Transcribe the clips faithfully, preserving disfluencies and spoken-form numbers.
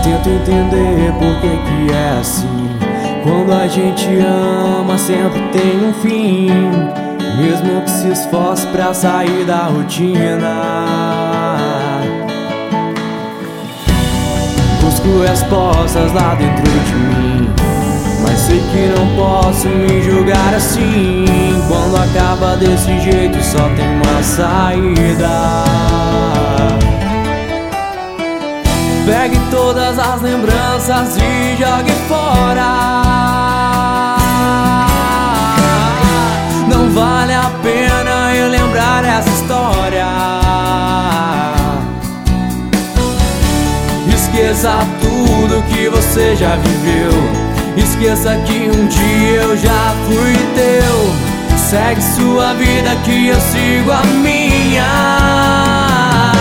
Tento entender por que que é assim. Quando a gente ama sempre tem um fim, mesmo que se esforce pra sair da rotina. Busco respostas lá dentro de mim, mas sei que não posso me julgar assim. Quando acaba desse jeito só tem uma saída. Pegue todas as lembranças e jogue fora. Não vale a pena eu lembrar essa história. Esqueça tudo que você já viveu. Esqueça que um dia eu já fui teu. Segue sua vida que eu sigo a minha.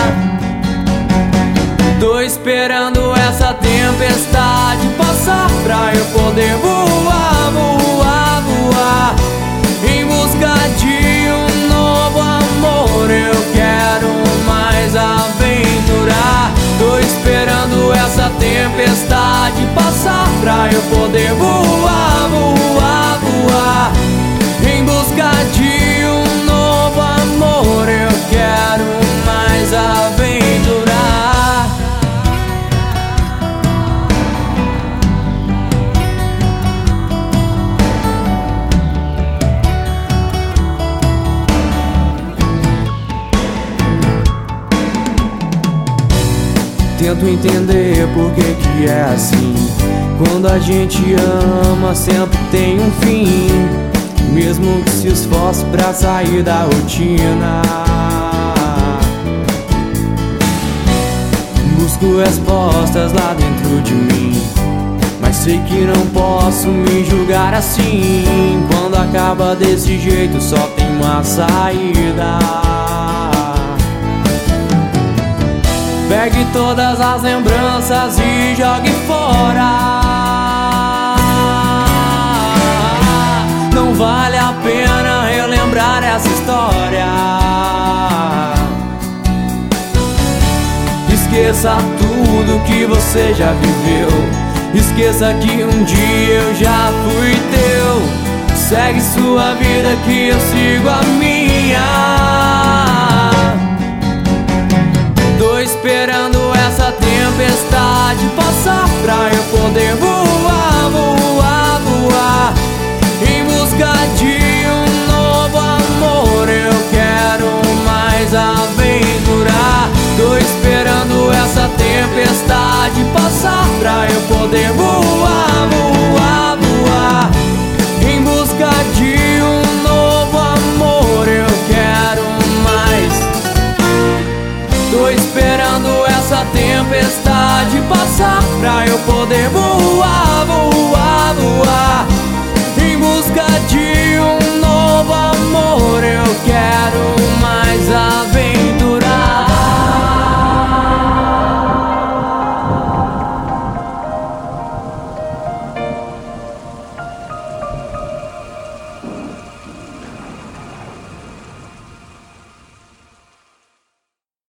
Tô esperando essa tempestade passar pra eu poder voar, voar, voar em busca de um novo amor. Eu quero mais aventurar. Tô esperando essa tempestade passar pra eu poder voar, voar, voar em busca de um novo amor. Eu quero mais aventurar. Tento entender por que que é assim. Quando a gente ama sempre tem um fim, mesmo que se esforce pra sair da rotina. Busco respostas lá dentro de mim, mas sei que não posso me julgar assim. Quando acaba desse jeito só tem uma saída. Pegue todas as lembranças e jogue fora. Não vale a pena relembrar essa história. Esqueça tudo que você já viveu. Esqueça que um dia eu já fui teu. Segue sua vida que eu sigo a minha. Tô esperando essa tempestade passar pra eu poder voar, voar, voar em busca de um novo amor. Eu quero mais aventurar. Tô esperando essa tempestade passar pra eu poder voar, voar, voar em busca de um novo amor. Eu quero mais. Tô esperando essa tempestade passar pra eu poder voar, voar.